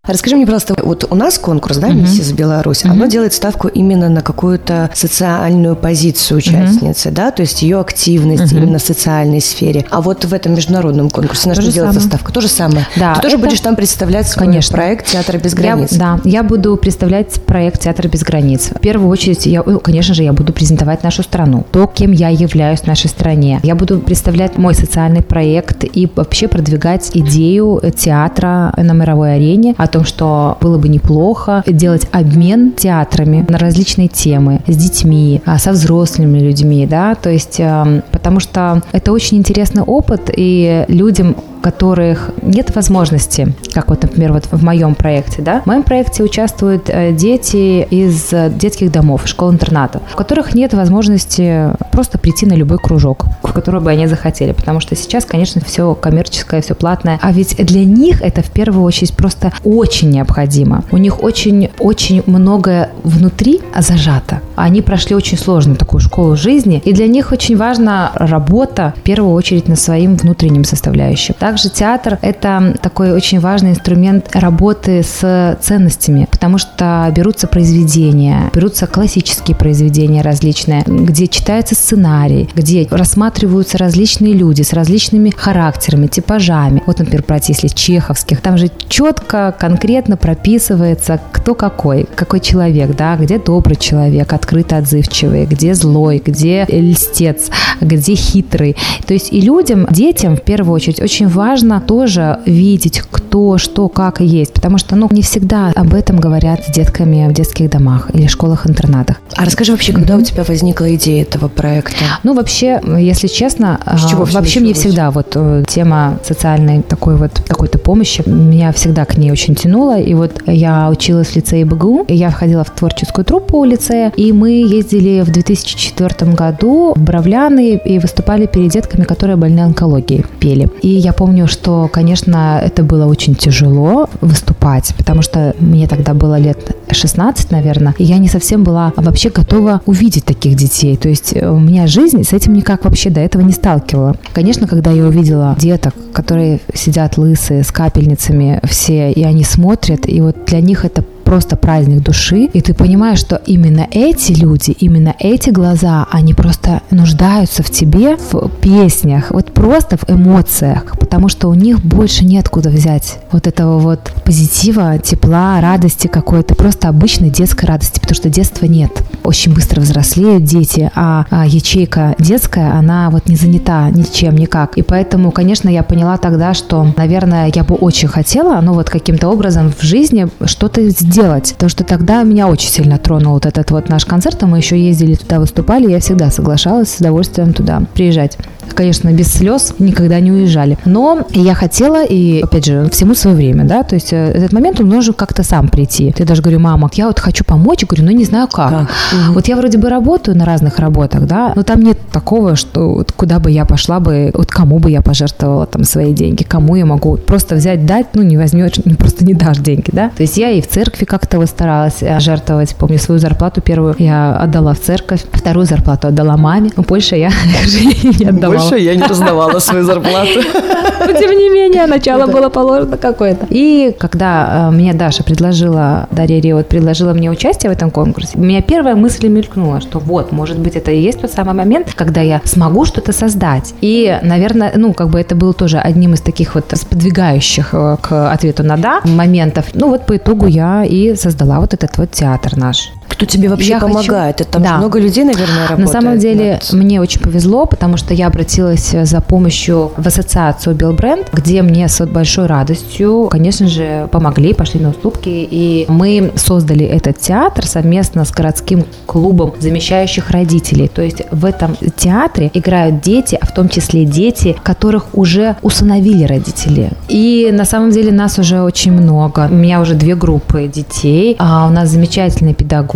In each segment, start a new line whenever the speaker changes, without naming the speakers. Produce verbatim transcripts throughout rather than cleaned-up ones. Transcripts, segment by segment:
Расскажи мне, пожалуйста, вот у нас конкурс, да, «Миссис uh-huh. Беларусь», uh-huh. оно делает ставку именно на какую-то социальную позицию участницы, uh-huh. да, то есть ее активность uh-huh. именно в социальной сфере. А вот в этом международном конкурсе на что делается ставка? То же самое.
Да,
Ты тоже
это...
будешь там представлять свой Конечно. проект «Театр без границ».
Я, да, я буду представлять проект «Театр без границ». В первую очередь, я, конечно же, я буду презентовать нашу страну, то, кем я являюсь в нашей стране. Я буду представлять мой социальный проект и вообще продвигать идею театра на мировой арене, о том, что было бы неплохо делать обмен театрами на различные темы с детьми, со взрослыми людьми, да, то есть, потому что это очень интересный опыт, и людям, у которых нет возможности, как вот, например, вот в моем проекте, да, в моем проекте участвуют дети из детских домов, школ-интернатов, у которых нет возможности просто прийти на любой кружок, в который бы они захотели, потому что сейчас, конечно, все коммерческое, все платное, а ведь для них это в первую очередь просто очень необходимо. У них очень-очень многое внутри зажато. Они прошли очень сложную такую школу жизни, и для них очень важна работа, в первую очередь, над своим внутренним составляющим. Также театр – это такой очень важный инструмент работы с ценностями, потому что берутся произведения, берутся классические произведения различные, где читается сценарий, где рассматриваются различные люди с различными характерами, типажами. Вот, например, брать если чеховских, там же четко, конкретно прописывается, кто какой, какой человек, да, где добрый человек, открыто отзывчивый, где злой, где льстец, где хитрый. То есть и людям, детям в первую очередь очень важно тоже видеть, кто, что, как есть, потому что, ну, не всегда об этом говорят с детками в детских домах или школах-интернатах.
А расскажи вообще, когда mm-hmm. у тебя возникла идея этого проекта?
Ну, вообще, если честно, вообще мне всегда вот тема социальной такой вот какой-то помощи, меня всегда к ней очень тянуло, и вот я училась в лицее БГУ, и я входила в творческую труппу лицея, и мы ездили в две тысячи четвёртом году в Бровляны и выступали перед детками, которые больны онкологией, пели. И я помню, что, конечно, это было очень тяжело выступать, потому что мне тогда было лет шестнадцать, наверное, и я не совсем была вообще готова увидеть таких детей. То есть у меня жизнь с этим никак вообще до этого не сталкивала. Конечно, когда я увидела деток, которые сидят лысые, с капельницами все, и они смотрят, и вот для них это просто праздник души, и ты понимаешь, что именно эти люди, именно эти глаза, они просто нуждаются в тебе, в песнях, вот просто в эмоциях, потому что у них больше неоткуда взять вот этого вот позитива, тепла, радости какой-то, просто обычной детской радости, потому что детства нет. Очень быстро взрослеют дети, а, а ячейка детская, она вот не занята ничем, никак. И поэтому, конечно, я поняла тогда, что, наверное, я бы очень хотела, ну вот каким-то образом в жизни что-то сделать. Делать. Потому что тогда меня очень сильно тронул вот этот вот наш концерт, а мы еще ездили туда, выступали, я всегда соглашалась с удовольствием туда приезжать. Конечно, без слез никогда не уезжали. Но я хотела, и, опять же, всему свое время, да, то есть этот момент он должен как-то сам прийти. Я даже говорю: мама, я вот хочу помочь, говорю, но не знаю как. как? Угу. Вот я вроде бы работаю на разных работах, да, но там нет такого, что вот куда бы я пошла бы, вот кому бы я пожертвовала там свои деньги, кому я могу просто взять, дать, ну, не возьмешь, просто не дашь деньги, да. То есть я и в церкви как-то вот старалась жертвовать. Помню, свою зарплату первую я отдала в церковь, вторую зарплату отдала маме, но больше я не отдавала.
Больше я не раздавала свою зарплату.
Но тем не менее, начало было положено какое-то. И когда мне Даша предложила, Дарья Реут предложила мне участие в этом конкурсе, у меня первая мысль мелькнула, что вот, может быть, это и есть тот самый момент, когда я смогу что-то создать. И, наверное, ну, как бы это был тоже одним из таких вот сподвигающих к ответу на «да» моментов. Ну, вот по итогу я и создала вот этот вот театр наш.
Кто тебе вообще я помогает? Хочу... Это там да. много людей, наверное, работает.
На самом деле над... мне очень повезло, потому что я обратилась за помощью в ассоциацию Белбренд, где мне с большой радостью, конечно же, помогли, пошли на уступки, и мы создали этот театр совместно с городским клубом замещающих родителей. То есть в этом театре играют дети, а в том числе дети, которых уже усыновили родители. И на самом деле нас уже очень много. У меня уже две группы детей, а у нас замечательные педагоги,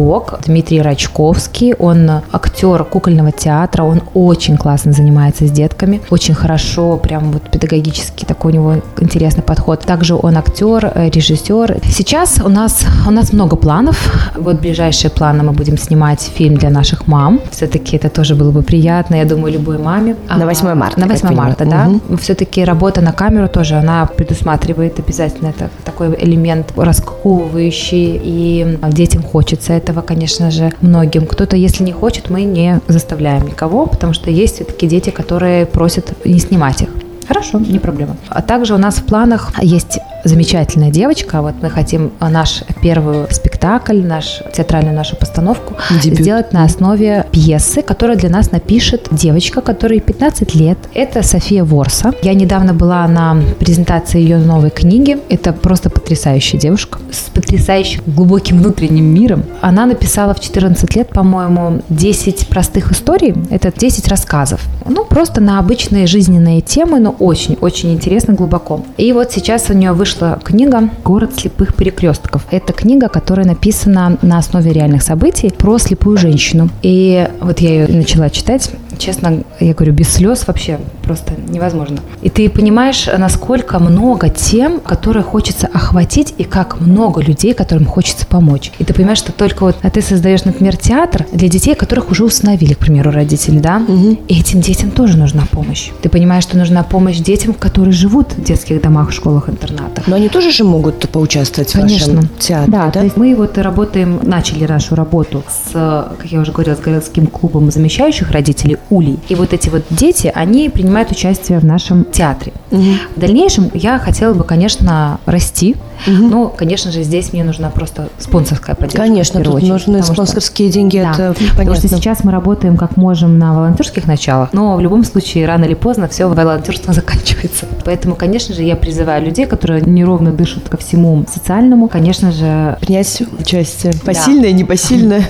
педагог Дмитрий Рачковский. Он актер кукольного театра, он очень классно занимается с детками, очень хорошо, прям вот педагогически такой у него интересный подход. Также он актер, режиссер. Сейчас у нас, у нас много планов. Вот ближайшие планы мы будем снимать фильм для наших мам. Все-таки это тоже было бы приятно, я думаю, любой маме.
На восьмое марта.
На восьмое марта, да. Угу. Все-таки работа на камеру тоже, она предусматривает обязательно это, такой элемент расковывающий, и детям хочется этого, конечно же, многим. Кто-то, если не хочет, мы не заставляем никого, потому что есть все-таки дети, которые просят не снимать их. Хорошо, не проблема. А также у нас в планах есть замечательная девочка. Вот мы хотим наш первый спектакль, наш, театральную нашу постановку Дебют. сделать на основе пьесы, которую для нас напишет девочка, которой пятнадцать лет. Это София Ворса. Я недавно была на презентации ее новой книги. Это просто потрясающая девушка с потрясающим глубоким внутренним миром. Она написала в четырнадцать лет, по-моему, десять простых историй. Это десять рассказов. Ну, просто на обычные жизненные темы, но очень-очень интересно, глубоко. И вот сейчас у нее вышла книга «Город слепых перекрестков». Это книга, которая написана на основе реальных событий про слепую женщину. И вот я ее начала читать. Честно, я говорю, без слез вообще просто невозможно. И ты понимаешь, насколько много тем, которые хочется охватить, и как много людей, которым хочется помочь. И ты понимаешь, что только вот а ты создаешь, например, театр для детей, которых уже усыновили, к примеру, родители, да? Угу. И этим детям тоже нужна помощь. Ты понимаешь, что нужна помощь детям, которые живут в детских домах, школах, интернатах.
Но они тоже же могут поучаствовать
Конечно.
в вашем театре,
да?
да?
То есть мы вот работаем, начали нашу работу с, как я уже говорила, с городским клубом замещающих родителей «Улей». И вот эти вот дети, они принимают участие в нашем театре. Угу. В дальнейшем я хотела бы, конечно, расти. Угу. Но, конечно же, здесь мне нужна просто спонсорская поддержка.
Конечно, тут очередь, нужны спонсорские что, деньги.
Да,
это
потому
понятно.
что сейчас мы работаем как можем на волонтерских началах, но в любом случае, рано или поздно все волонтерство заканчивается. Поэтому, конечно же, я призываю людей, которые неровно дышат ко всему социальному, конечно же...
Принять участие. Посильное, да. непосильное.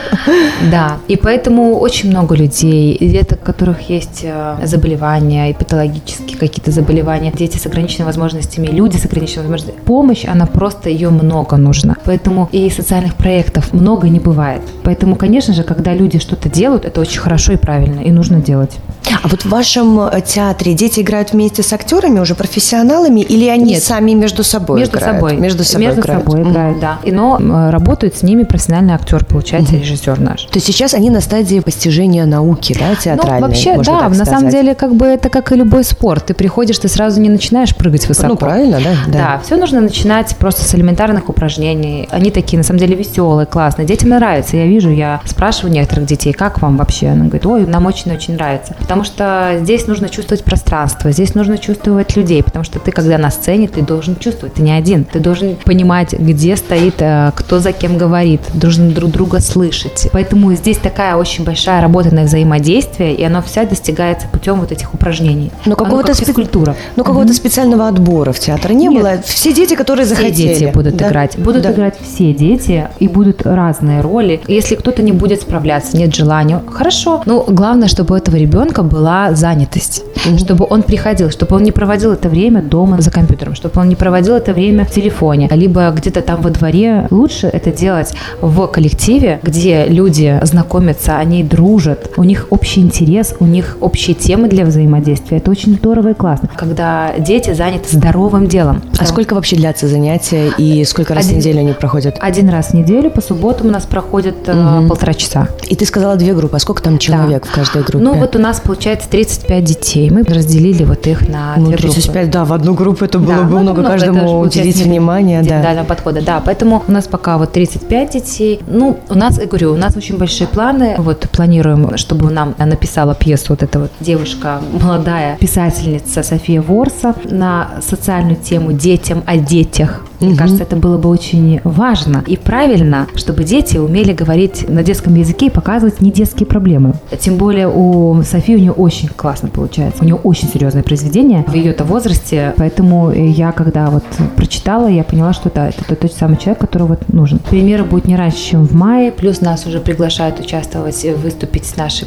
Да, и поэтому очень много людей, деток, у которых есть заболевания, и патологические какие-то заболевания, дети с ограниченными возможностями, люди с ограниченными возможностями. Помощь, она просто, ее много нужно. Поэтому и социальных проектов много не бывает. Поэтому, конечно же, когда люди что-то делают, это очень хорошо и правильно, и нужно делать.
А вот в вашем театре дети играют вместе с актерами, уже профессионалами, или они
Нет.
сами между собой
между
играют?
Собой.
Между собой.
Между
играют.
собой играют, mm. да. И, но работает с ними профессиональный актер, получается, mm-hmm. режиссер наш.
То есть сейчас они на стадии постижения науки, да, театральной?
Ну, вообще,
можно
да,
так
на
сказать.
самом деле, как бы это как и любой спорт. Ты приходишь, ты сразу не начинаешь прыгать высоко.
Ну, правильно, да?
Да, да, все нужно начинать просто с элементарных упражнений. Они такие, на самом деле, веселые, классные. Детям нравится. Я вижу, я спрашиваю некоторых детей, как вам вообще? Она говорит, ой, нам очень-очень нравится. Потому что здесь нужно чувствовать пространство, здесь нужно чувствовать людей, потому что ты, когда на сцене, ты должен чувствовать, ты не один. Ты должен понимать, где стоит, кто за кем говорит, должен друг друга слышать. Поэтому здесь такая очень большая работа на взаимодействие, и оно вся достигается путем вот этих упражнений.
Но какого-то, спе... Но какого-то mm-hmm. специального отбора в театр не Нет. было? Все дети, которые
все
захотели.
Все дети будут да? играть. Будут да. играть все дети, и будут разные роли. Если кто-то не будет справляться, нет желания, хорошо. Но главное, чтобы у этого ребенка была занятость. Mm-hmm. Чтобы он приходил, чтобы он не проводил это время дома за компьютером, чтобы он не проводил это время в телефоне, либо где-то там во дворе. Лучше это делать в коллективе, где люди знакомятся, они дружат, у них общий интерес, у них общие темы для взаимодействия. Это очень здорово и классно, когда дети заняты здоровым делом.
А сколько вообще длятся занятия и сколько раз
один,
в неделю они проходят?
Один раз в неделю, по субботам у нас проходит угу. полтора часа.
И ты сказала две группы, а сколько там человек да. в каждой группе?
Ну вот у нас получается тридцать пять детей, мы разделили вот их на
ну,
две
тридцать пять,
группы.
Да, в одну группу это было
да,
бы
ну,
много,
много
каждому уделить внимание.
Индивидуального да. подхода, да, поэтому у нас пока вот тридцать пять детей. Ну, у нас, я говорю, у нас очень большие планы, вот планируем, чтобы нам написала пьесу вот эта вот девушка, молодая писательница София Ворса на социальную тему «Детям о детях». Мне угу. кажется, это было бы очень важно и правильно, чтобы дети умели говорить на детском языке и показывать не детские проблемы. Тем более у Софии у нее очень классно получается. У нее очень серьезное произведение в ее-то возрасте, поэтому я, когда вот прочитала, я поняла, что да, это тот самый человек, который вот нужен. Премьера будет не раньше, чем в мае, плюс нас уже приглашают участвовать, выступить с нашей постановкой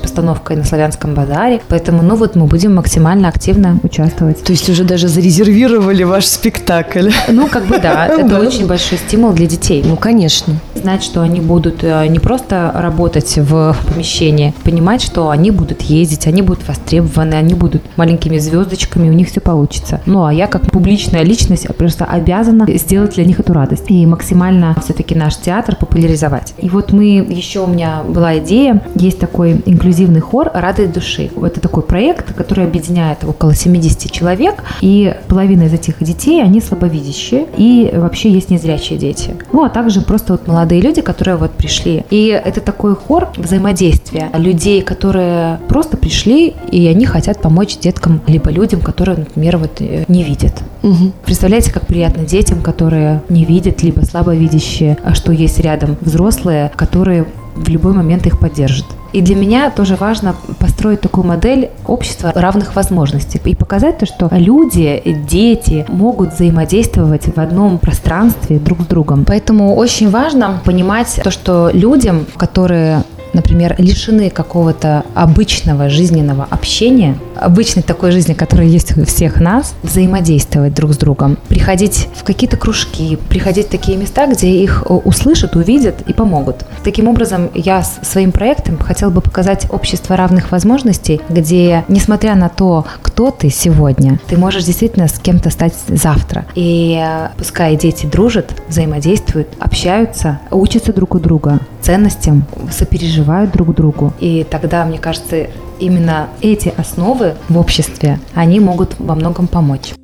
постановкой на Славянском базаре. Поэтому, ну вот мы будем максимально активно участвовать.
То есть уже даже зарезервировали ваш спектакль?
Ну, как бы да, это очень большой стимул для детей.
Ну, конечно.
Знать, что они будут не просто работать в помещении, понимать, что они будут ездить, они будут востребованы, они будут маленькими звездочками, у них все получится. Ну, а я как публичная личность просто обязана сделать для них эту радость и максимально все-таки наш театр популяризовать. И вот мы, еще у меня была идея, есть такой инклюзивный хор «Радость души». Это такой проект, который объединяет около семьдесят человек, и половина из этих детей, они слабовидящие, и вообще есть незрячие дети. Ну, а также просто вот молодые люди, которые вот пришли. И это такой хор взаимодействия людей, которые просто пришли, и они хотят помочь деткам, либо людям, которые, например, вот не видят. Угу. Представляете, как приятно детям, которые не видят, либо слабовидящие, что есть рядом взрослые, которые в любой момент их поддержат. И для меня тоже важно построить такую модель общества равных возможностей и показать то, что люди, дети могут взаимодействовать в одном пространстве друг с другом. Поэтому очень важно понимать то, что людям, которые, например, лишены какого-то обычного жизненного общения, обычной такой жизни, которая есть у всех нас, взаимодействовать друг с другом, приходить в какие-то кружки, приходить в такие места, где их услышат, увидят и помогут. Таким образом, я своим проектом хотела бы показать общество равных возможностей, где, несмотря на то, кто ты сегодня, ты можешь действительно с кем-то стать завтра. И пускай дети дружат, взаимодействуют, общаются, учатся друг у друга ценностям, сопереживают друг другу. И тогда, мне кажется, именно эти основы в обществе, они могут во многом помочь.